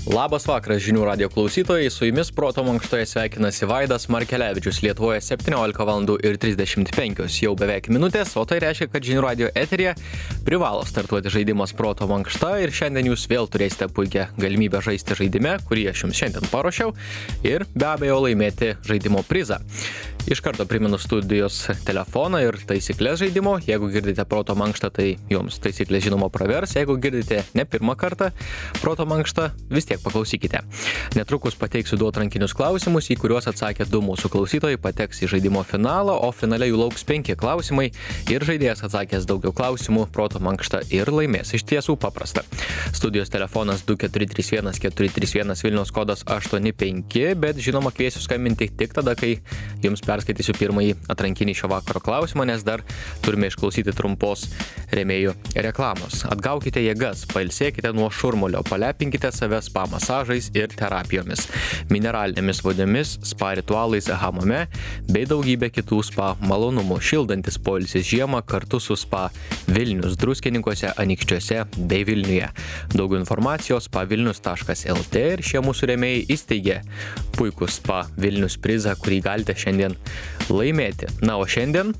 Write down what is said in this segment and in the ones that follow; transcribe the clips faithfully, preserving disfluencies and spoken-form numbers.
Labas vakaras žinių radijo klausytojai, su jumis proto mankštoje sveikinasi Vaidas Markelevičius. Lietuvoje septyniolika valandų ir trisdešimt penkios jau beveik minutės, o tai reiškia, kad žinių radijo eteryje privalo startuoti žaidimas proto mankšta ir šiandien jūs vėl turėsite puikią galimybę žaisti žaidime, kurį aš jums šiandien paruošiau ir be abejo laimėti žaidimo prizą. Iš karto primenu studijos telefoną ir taisyklės žaidimo. Jeigu girdite proto mankštą, tai jums taisyklės žinoma pravers. Jeigu girdite ne pirmą kartą proto mankštą, vis tiek paklausykite. Netrukus pateiksiu du atrankinius klausimus, į kuriuos atsakė du mūsų klausytojai, pateks į žaidimo finalą, o finale jų lauks penki klausimai ir žaidėjas atsakęs daugiau klausimų proto mankštą ir laimės. Iš tiesų paprasta. Studijos telefonas du keturi trys vienas keturi trys vienas Vilniaus kodas aštuoni penki, bet žinoma kviesiu skambinti tik tada, kai jums perskaitysiu pirmąjį atrankinį šio vakaro klausimą, nes dar turime išklausyti trumpos rėmėjų reklamos. Atgaukite jėgas, pailsėkite nuo šurmulio, palepinkite save spa masažais ir terapijomis, mineralinėmis vodomis, spa ritualais hamame bei daugybė kitų spa malonumų, šildantis poilsis žiemą kartu su spa Vilnius Druskininkuose, Anykščiuose bei Vilniuje. Daugiau informacijos spa vilnius taškas lt ir šie mūsų rėmėjai įsteigė puikų spa Vilnius prizą, kurį galite šiandien laimėti. Na, o šiandien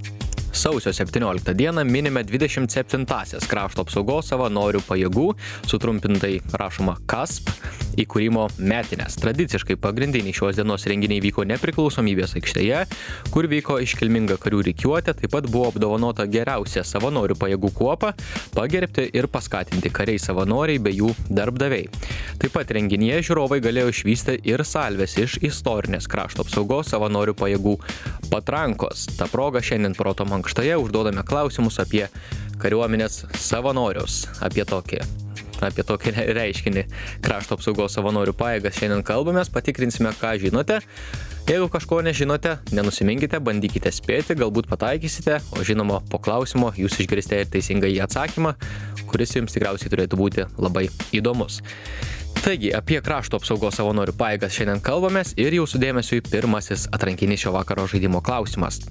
sausio septynioliktą dieną minime dvidešimt septintąsias krašto apsaugos savanorių pajėgų, sutrumpintai rašoma K A S P, įkūrimo metines. Tradiciškai pagrindiniai šios dienos renginiai vyko Nepriklausomybės aikštėje, kur vyko iškilminga karių rikiuotė, taip pat buvo apdovanota geriausia savanorių pajėgų kuopa, pagerbti ir paskatinti kariai savanoriai bei jų darbdaviai. Taip pat renginyje žiūrovai galėjo išvysti ir salves iš istorinės krašto apsaugos savanorių pajėgų patrankos. Ta proga šiandien proto mankštoje užduodame klausimus apie kariuomenės savanorius, apie tokį, apie tokį reiškinį krašto apsaugos savanorių pajėgas. Šiandien kalbamės, patikrinsime, ką žinote. Jeigu kažko nežinote, nenusiminkite, bandykite spėti, galbūt pataikysite, o žinoma, po klausimo jūs išgirsite ir teisingą į atsakymą, kuris jums tikriausiai turėtų būti labai įdomus. Taigi, apie krašto apsaugos savanorių pajėgas šiandien kalbamės ir jau sudėmėsiu į pirmasis atrankinis šio vakaro žaidimo klausimas.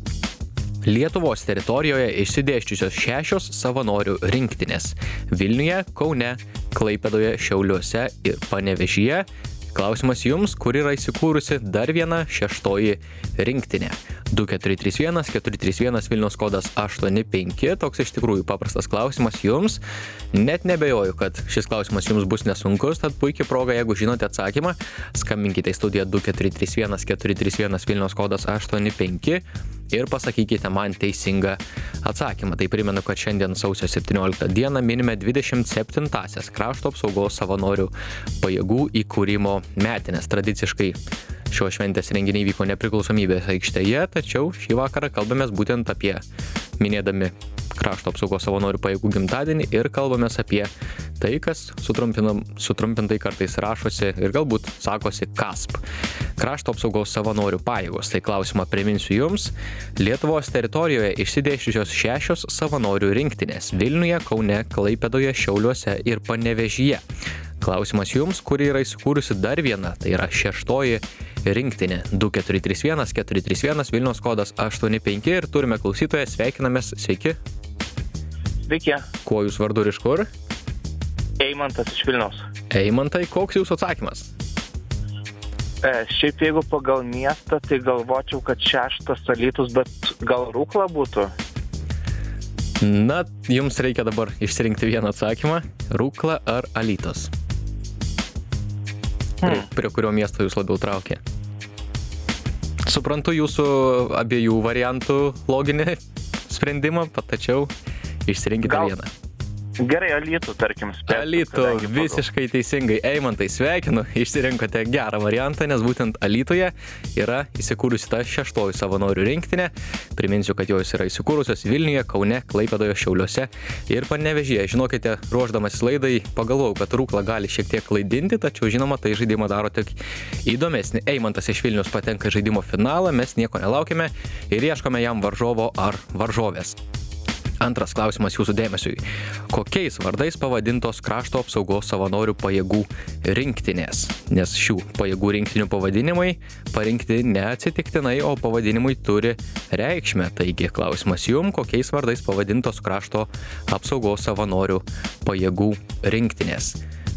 Lietuvos teritorijoje išsidėsčiusios šešios savanorių rinktinės – Vilniuje, Kaune, Klaipėdoje, Šiauliuose ir Panevėžyje. Klausimas jums, kur yra įsikūrusi dar viena šeštoji rinktinė. du keturi trys vienas keturi trys vienas Vilniaus kodas aštuoni penki. Toks iš tikrųjų paprastas klausimas jums. Net nebejoju, kad šis klausimas jums bus nesunkus, tad puikiai proga, jeigu žinote atsakymą, skambinkite į studiją du keturi trys vienas keturi trys vienas Vilniaus kodas aštuoni penki ir pasakykite man teisingą atsakymą. Tai primenu, kad šiandien sausio septynioliktą dieną minime dvidešimt septintąsias krašto apsaugos savanorių pajėgų įkūrimo metines. Tradiciškai šios šventės renginiai vyko Nepriklausomybės aikštėje, tačiau šį vakarą kalbamės būtent apie, minėdami krašto apsaugos savanorių pajėgų gimtadienį ir kalbamės apie tai, kas sutrumpintai kartais rašosi ir galbūt sakosi K A S P. Krašto apsaugos savanorių pajėgos. Tai klausimą priminsiu jums. Lietuvos teritorijoje išsidėsčiusios šešios savanorių rinktinės – Vilniuje, Kaune, Klaipėdoje, Šiauliuose ir Panevėžyje. Klausimas jums, kur yra įsikūrusi dar viena, tai yra šeštoji rinktinė. du keturi trys vienas keturi trys vienas Vilniaus kodas aštuoni penki ir turime klausytoją, sveikinamės, sveiki. Sveiki. Kuo jūs vardu ir iš kur? Eimantas iš Vilniaus. Eimantai, koks jūsų atsakymas? E, šiaip jeigu pagal miestą, tai galvočiau, kad šeštas Alytus, bet gal Rukla būtų? Na, jums reikia dabar išsirinkti vieną atsakymą. Rukla ar Alytus? Prie, hmm. prie kurio miesto jūs labiau traukia? Suprantu jūsų abiejų variantų loginį sprendimą, tačiau išsirinkite gal vieną. Gerai, Alytų, tarkim. Spėtų, Alytų, visiškai teisingai. Eimantai, sveikinu, išsirinkote gerą variantą, nes būtent Alytuje yra įsikūrusi ta šeštoji savanorių rinktinė. Priminsiu, kad jos yra įsikūrusios Vilniuje, Kaune, Klaipėdoje, Šiauliuose ir Panevėžyje. Žinokite, ruošdamasis laidai pagalvojau, kad Rukla gali šiek tiek klaidinti, tačiau žinoma, tai žaidimą daro tik įdomesnį. Eimantas iš Vilnius patenka į žaidimo finalą, mes nieko nelaukime ir ieškome jam varžovo ar varžovės. Antras klausimas jūsų dėmesiui. Kokiais vardais pavadintos krašto apsaugos savanorių pajėgų rinktinės? Nes šių pajėgų rinktinių pavadinimai parinkti neatsitiktinai, o pavadinimai turi reikšmę. Taigi klausimas jums, kokiais vardais pavadintos krašto apsaugos savanorių pajėgų rinktinės?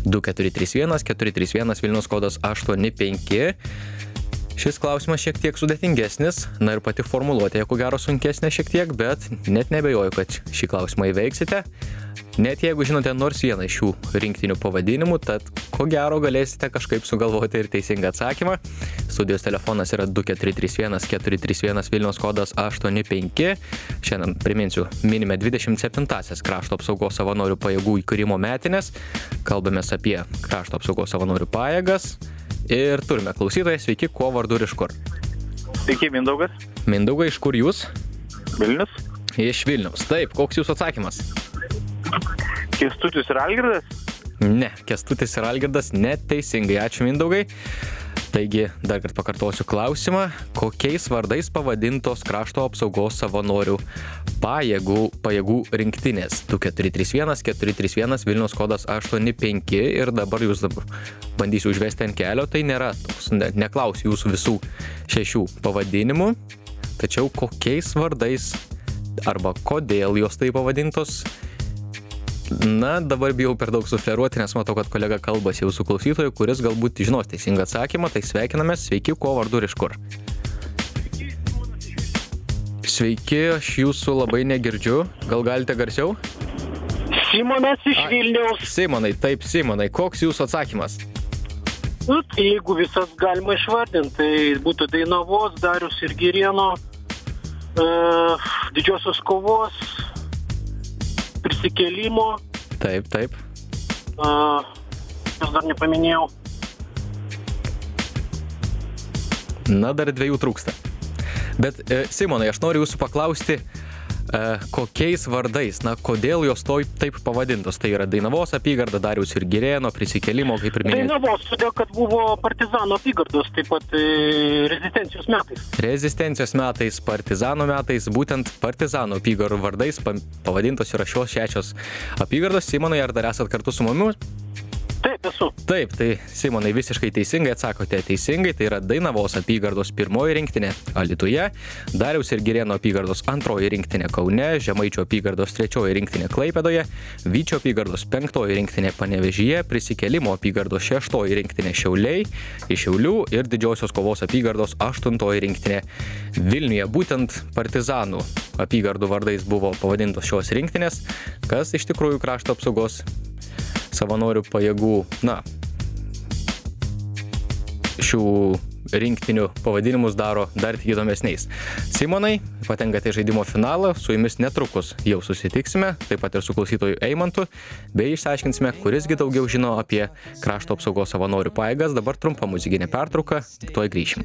du keturi trys vienas keturi trys vienas Vilniaus kodas aštuoni penki. Šis klausimas šiek tiek sudėtingesnis, na ir pati formuluotė, ko gero sunkesnė šiek tiek, bet net nebejoju, kad šį klausimą įveiksite. Net jeigu žinote nors vieną iš šių rinktinių pavadinimų, tad ko gero galėsite kažkaip sugalvoti ir teisingą atsakymą. Studijos telefonas yra du keturi trys vienas keturi trys vienas Vilniaus kodas aštuoni penki. Šiandien, priminsiu, minime dvidešimt septintąsias Krašto apsaugos savanorių pajėgų įkūrimo metinės. Kalbamės apie Krašto apsaugos savanorių pajėgas. Ir turime klausytoją, sveiki, kuo vardu ir iš kur? Sveiki, Mindaugas. Mindaugai, iš kur jūs? Vilnius. Iš Vilniaus. Taip, koks jūsų atsakymas? Kęstutis ir Algirdas? Ne, Kęstutis ir Algirdas neteisingai. Ačiū, Mindaugai. Taigi, dar kartą pakartosiu klausimą. Kokiais vardais pavadintos Krašto apsaugos savanorių pajėgų, pajėgų rinktinės? du keturi trys vienas keturi trys vienas Vilniaus kodas aštuoni penki ir dabar jūs dabar bandysiu užvesti ant kelio. Tai nėra toks, ne, neklausiu jūsų visų šešių pavadinimų, tačiau kokiais vardais arba kodėl jos tai pavadintos? Na, dabar bijau per daug sufleruoti, nes matau, kad kolega kalbasi jau su klausytoju, kuris galbūt žinos teisingą atsakymą, tai sveikiname. Sveiki, kuo vardu ir iš kur? Sveiki, aš jūsų labai negirdžiu. Gal galite garsiau? Simonas iš Vilniaus. Simonai, taip, Simonai, koks jūsų atsakymas? Nu, tai jeigu visas galima išvardinti, tai būtų Dainavos, Dariaus ir Girėno, e, Didžiosios kovos, Prisikėlimo. Taip, taip. Uh, aš dar nepaminėjau. Na, dar dviejų trūksta. Bet, e, Simonai, aš noriu jūsų paklausti, e, kokiais vardais, na, kodėl jos to taip pavadintos? Tai yra Dainavos apygarda, Dariaus ir Girėno, Prisikėlimo, kaip ir minėjau. Dainavos, todėl, kad buvo partizano apygardos, taip pat e, rezistencijos metais. Rezistencijos metais, partizanų metais, būtent partizanų apygardų vardais pavadintos yra šios šešios apygardos. Simonai, ar dar esat kartu su mumis? Taip, esu. Taip, tai Simonai visiškai teisingai atsakote teisingai, tai yra Dainavos apygardos pirmoji rinktinė Alytuje, Dariaus ir Girėno apygardos antroji rinktinė Kaune, Žemaičio apygardos trečioji rinktinė Klaipėdoje, Vyčio apygardos penktoji rinktinė Panevėžyje, Prisikėlimo apygardos šeštoji rinktinė Šiauliai, iš Šiaulių ir Didžiosios kovos apygardos aštuntoji rinktinė Vilniuje. Būtent partizanų apygardų vardais buvo pavadintos šios rinktinės, kas iš tikrųjų Krašto apsaugos savanorių pajėgų, na, šių rinktinių pavadinimus daro dar tik įdomesniais. Simonai, patenkate į žaidimo finalą, su jumis netrukus jau susitiksime, taip pat ir su klausytoju Eimantu, bei išsiaiškinsime, kurisgi daugiau žino apie Krašto apsaugos savanorių pajėgas. Dabar trumpa muzikinė pertrauka, tuoj grįšim.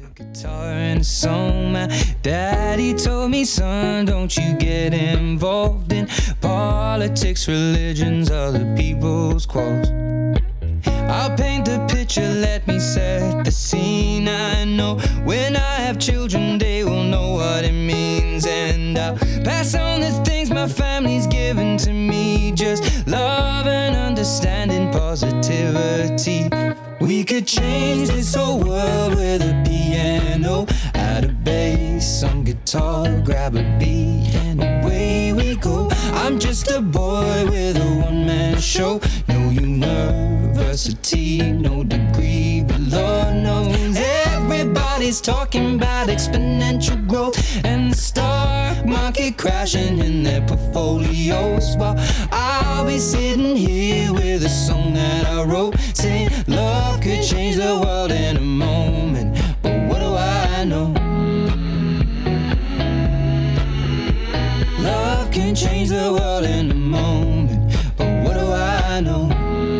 Daddy told me, son, don't you get involved in politics, religions, other people's quarrels. I'll paint the picture, let me set the scene. I know when I have children, they will know what it means. And I'll pass on the things my family's given to me. Just love and understanding, positivity. We could change this whole world with a piano, add a bass, some guitar, grab a beat, and away we go. I'm just a boy with a one-man show. No university, no degree, but Lord knows everybody's talking about exponential growth and the stock market crashing in their portfolios, while I'll be sitting here with a song that I wrote, saying love could change the world in a moment. But what do I know? Love can change the world in a moment. But what do I know?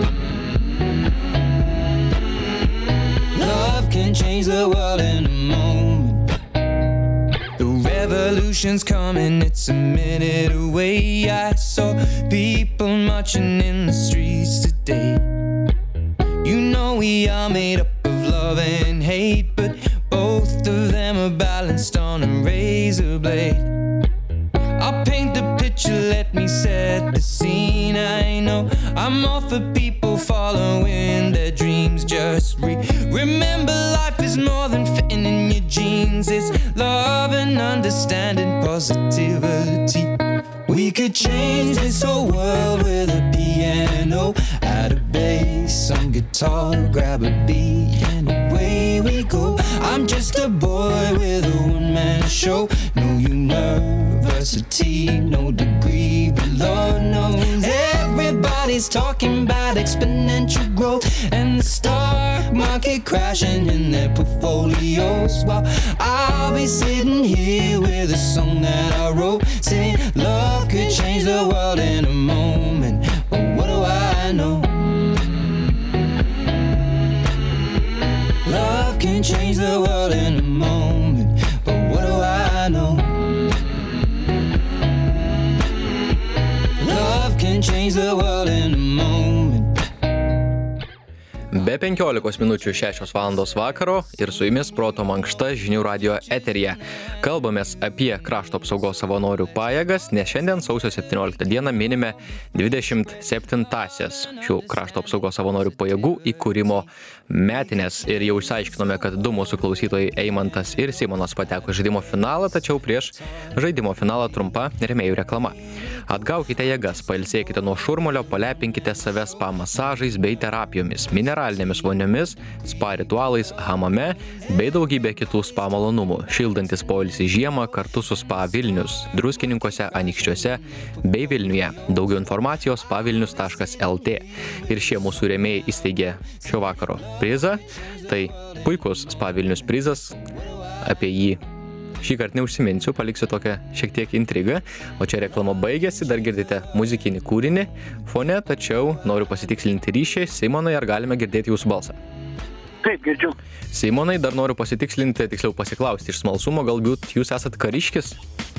Love can change the world in a moment. The revolution's coming, it's a minute away. I saw people marching in the streets today. You know we are made up of love and hate, but both of them are balanced on a razor blade. I'll paint the picture, let me set the scene. I know I'm all for people following their dreams. Just re- remember life is more than fitting in your jeans. It's love and understanding, positivity. We could change this whole world with a piano, add a bass, tall, grab a beat and away we go. I'm just a boy with a one-man show. No university, no degree, but Lord knows everybody's talking about exponential growth and the stock market crashing in their portfolios. While I'll be sitting here with a song that I wrote, saying love could change the world in a moment. But what do I know? Love can change the world in a moment. But what do I know? Love can change the world in a moment. Be penkiolikos minučių šešios valandos vakaro ir su jumis Proto mankšta žinių radio eteryje. Kalbamės apie krašto apsaugos savanorių pajėgas, nes šiandien sausio septynioliktą dieną minime dvidešimt septintąsias šių krašto apsaugos savanorių pajėgų įkūrimo metinės. Ir jau išsiaiškinome, kad du mūsų klausytojai Eimantas ir Simonas pateko į žaidimo finalą, tačiau prieš žaidimo finalą trumpa rėmėjų reklama. Atgaukite jėgas, pailsėkite nuo šurmulio, palepinkite save spa masažais bei terapijomis, mineralinėmis voniomis, spa ritualais, hamame bei daugybė kitų spa malonumų, šildantis poilsį žiemą kartu su Spa Vilnius, Druskininkuose, Anykščiuose bei Vilniuje. Daugiau informacijos spa vilnius taškas el tė. Ir šie mūsų rėmėjai įsteigė šio vakaro prizą. Tai puikus Spa Vilnius prizas, apie jį šį kartą neužsiminsiu, paliksiu tokią šiek tiek intrigą, o čia reklama baigėsi, dar girdite muzikinį kūrinį fone, tačiau noriu pasitikslinti ryšį. Simonai, ar galime girdėti jūsų balsą? Taip, girdžiu. Simonai, dar noriu pasitikslinti, tiksliau pasiklausti iš smalsumo, galbūt jūs esat kariškis?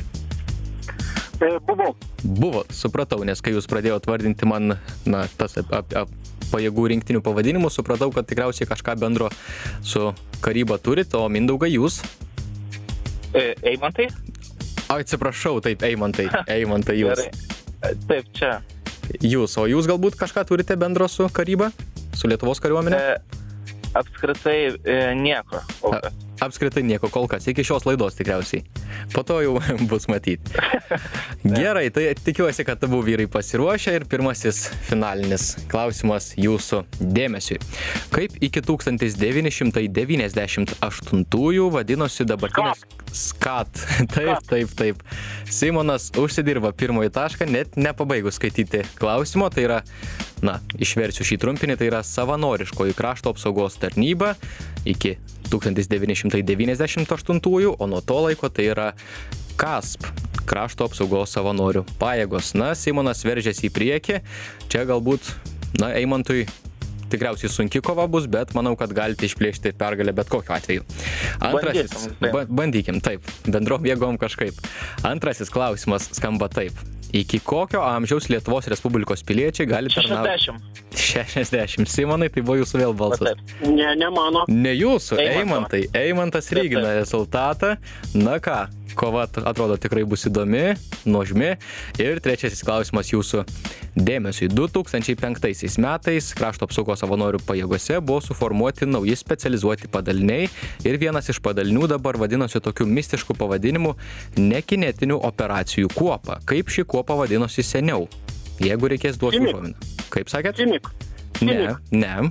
E, buvau. Buvo, supratau, nes kai jūs pradėjote vardinti man, na, tas ap, ap, ap, pajėgų rinktinių pavadinimus, supratau, kad tikriausiai kažką bendro su karyba turit, o Mindaugai jūs? E, Eimantai? Atsiprašau, taip, Eimantai, Eimantai jūs. Gerai. Taip, čia. Jūs, o jūs galbūt kažką turite bendro su karyba? Su Lietuvos kariuomenė? E, apskritai e, nieko. A, apskritai nieko kol kas, iki šios laidos tikriausiai. Po to jau bus matyti. Gerai, tai tikiuosi, kad abu vyrai pasiruošę ir pirmasis finalinis klausimas jūsų dėmesiui. Kaip iki tūkstantis devyni šimtai devyniasdešimt aštuntųjų vadinosi dabartinės skat. Taip, taip, taip. Simonas užsidirba pirmąjį tašką, net nepabaigus skaityti klausimo. Tai yra, na, išversiu šį trumpinį, tai yra savanoriškoji krašto apsaugos tarnyba iki tūkstantis devyni šimtai devyniasdešimt aštuntųjų, o nuo to laiko tai yra KASP, krašto apsaugos savanorių pajėgos. Na, Simonas veržėsi į priekį. Čia galbūt, na, Eimantui tikriausiai sunki kova bus, bet manau, kad galite išplėšti pergalę bet kokiu atveju. Antrasis, bandykim, taip. Ba, bandykim, taip, bendrom jėgom kažkaip. Antrasis klausimas skamba taip. Iki kokio amžiaus Lietuvos Respublikos piliečiai gali tarnauti? šešiasdešimt. šešiasdešimt. Simonai, tai buvo jūsų vėl balsas. Ne, ne mano. Ne jūsų, Eimanto. Eimantai. Eimantas Taip, lygina taip. rezultatą. Na ką, kova atrodo tikrai bus įdomi, nuožmi. Ir trečiasis klausimas jūsų dėmesiui. du tūkstančiai penktaisiais metais krašto apsaugos savanorių pajėgose buvo suformuoti nauji specializuoti padaliniai ir vienas iš padalinių dabar vadinosi tokiu mistišku pavadinimu nekinetinių operacijų kuopa. Kaip ši kuopa vadinosi seniau? Jeigu reikės duoti Cimik. užuominą. Kaip sakėt? Cimik. Ne, ne.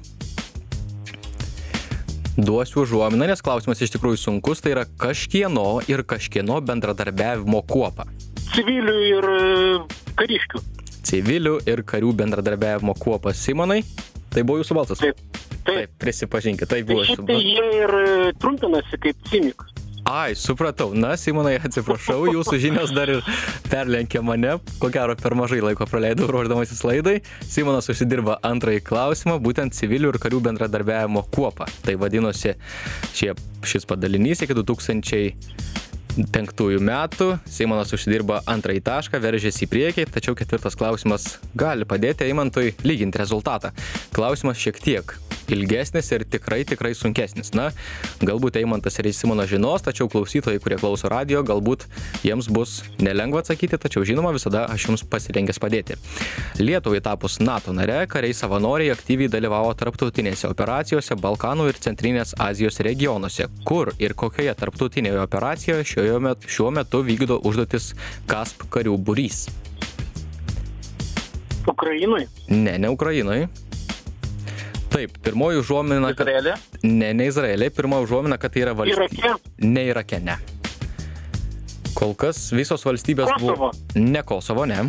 Duosiu užuominą, nes klausimas iš tikrųjų sunkus, tai yra kažkieno ir kažkieno bendradarbiavimo kuopa. Civilių ir e, kariškių. Civilių ir karių bendradarbiavimo kuopa. Simonai, tai buvo jūsų balsas? Taip. Taip. Taip, prisipažinkit, tai Tai buvo jūsų šitai balsas. jie ir e, trumpinasi kaip cimik. Ai, supratau. Na, Simonai, atsiprašau, jūsų žinios dar ir perlenkė mane. Ko gero, per mažai laiko praleidau ruošdamasis laidai. Simonas užsidirba antrąjį klausimą, būtent civilių ir karių bendradarbiavimo kuopa. Tai vadinosi šie, šis padalinys iki du tūkstančiai penktųjų metų. Simonas užsidirba antrąjį tašką, veržėsi į priekį, tačiau ketvirtas klausimas gali padėti Eimantui lyginti rezultatą. Klausimas šiek tiek ilgesnis ir tikrai, tikrai sunkesnis. Na, galbūt Eimantas ir Simonas žinos, tačiau klausytojai, kurie klauso radio, galbūt jiems bus nelengva atsakyti, tačiau žinoma, visada aš jums pasirengęs padėti. Lietuvai tapus NATO nare, kariai savanoriai aktyviai dalyvavo tarptautinėse operacijose Balkanų ir Centrinės Azijos regionuose, kur ir kokioje tarptautinėje operacijoje šioje met, šiuo metu vykdo užduotis KASP karių būrys. Ukrainoj? Ne, ne Ukrainoj. Taip, pirmoji užuomina, kad... Izraelė? Ne, ne Izraelė, pirmoji užuomina, kad tai yra valstybė. Irake? Ne Irake, ne. Kol kas visos valstybės Kosovo? buvo... Ne Kosovo, ne.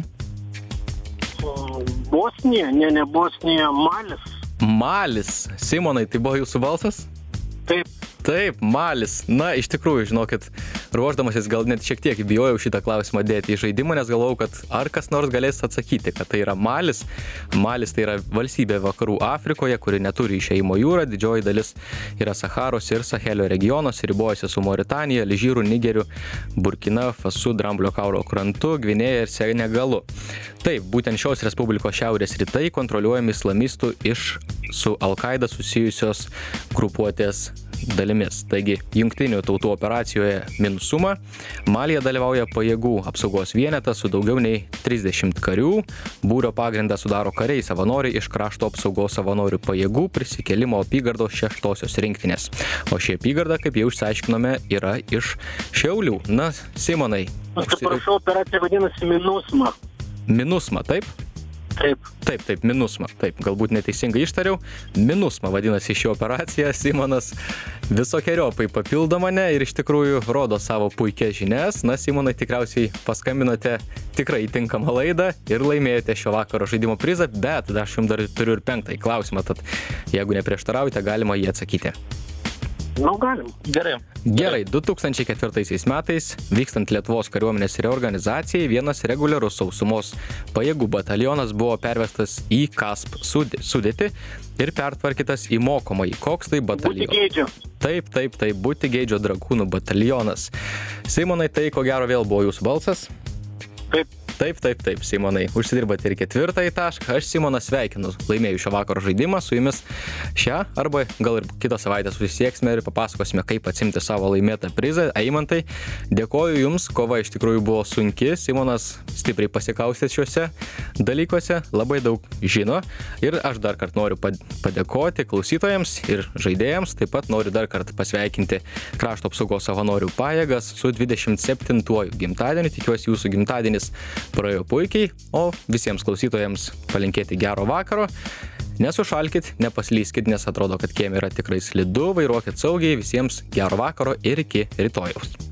Bosnija? Ne, ne Bosnija, Malis. Malis. Simonai, tai buvo jūsų balsas? Taip. Taip, Malis. Na, iš tikrųjų, žinokit, ruoždamasis gal net šiek tiek bijojau šitą klausimą dėti į žaidimą, nes galvojau, kad ar kas nors galės atsakyti, kad tai yra Malis. Malis tai yra valstybė vakarų Afrikoje, kuri neturi išėjimo jūrą, didžioji dalis yra Saharos ir Sahelio regionos, ribojasi su Mauritanija, Alžyru, Nigeriu, Burkina Fasu, Dramblio kaulo krantu, Gvinėja ir Senegalu. Taip, būtent šios respublikos šiaurės rytai kontroliuojami islamistų iš su Al-Qaeda susijusios grupuotės dalimis. Taigi, jungtinių tautų operacijoje MINUSMA Malyje dalyvauja pajėgų apsaugos vienetas su daugiau nei trisdešimt karių. Būrio pagrindą sudaro kariai savanoriai iš krašto apsaugos savanorių pajėgų prisikėlimo apygardos šeštosios rinktinės. O ši apygarda, kaip jau išsiaiškinome, yra iš Šiaulių. Na, Simonai. Atsiprašau, operacija vadinasi MINUSMA. MINUSMA, taip? Taip. Taip, taip, MINUSMA. Taip, galbūt neteisingai ištariau. MINUSMA vadinasi ši operacija. Simonas visokiojopai papildo mane ir iš tikrųjų rodo savo puikias žinias. Na, Simonai, tikriausiai paskambinote tikrai tinkamą laidą ir laimėjote šio vakaro žaidimo prizą, bet aš jums dar turiu ir penktąjį klausimą, tad jeigu neprieštaraujate, galima jį atsakyti. Nu, galim. Gerai. Gerai, du tūkstančiai ketvirtaisiais metais, vykstant Lietuvos kariuomenės reorganizacijai, vienas reguliarus sausumos pajėgų batalionas buvo pervestas į KASP sudėtį ir pertvarkytas į mokomąjį. Koks tai batalionas? Butigeidžio. Taip, taip, taip, Butigeidžio dragūnų batalionas. Simonai, tai ko gero vėl buvo jūsų balsas? Taip. Taip, taip, taip, Simonai, užsidirbate ir ketvirtąjį tašką. Aš Simoną sveikinu, laimėjau šio vakaro žaidimą, su jumis šią arba gal ir kitą savaitę susisieksime ir papasakosime, kaip atsimti savo laimėtą prizą. Eimantai, dėkoju jums, kova iš tikrųjų buvo sunki, Simonas stipriai pasikaustė šiuose dalykuose, labai daug žino ir aš dar kartą noriu padėkoti klausytojams ir žaidėjams, taip pat noriu dar kartą pasveikinti krašto apsaugos savanorių pajėgas su dvidešimt septintuoju gimtadieniu, tikiuosi jūsų gimtadienis praėjo puikiai, o visiems klausytojams palinkėti gero vakaro. Nesušalkit, nepaslyskit, nes atrodo, kad kieme yra tikrai slidu, vairuokit saugiai, visiems gero vakaro ir iki rytojaus.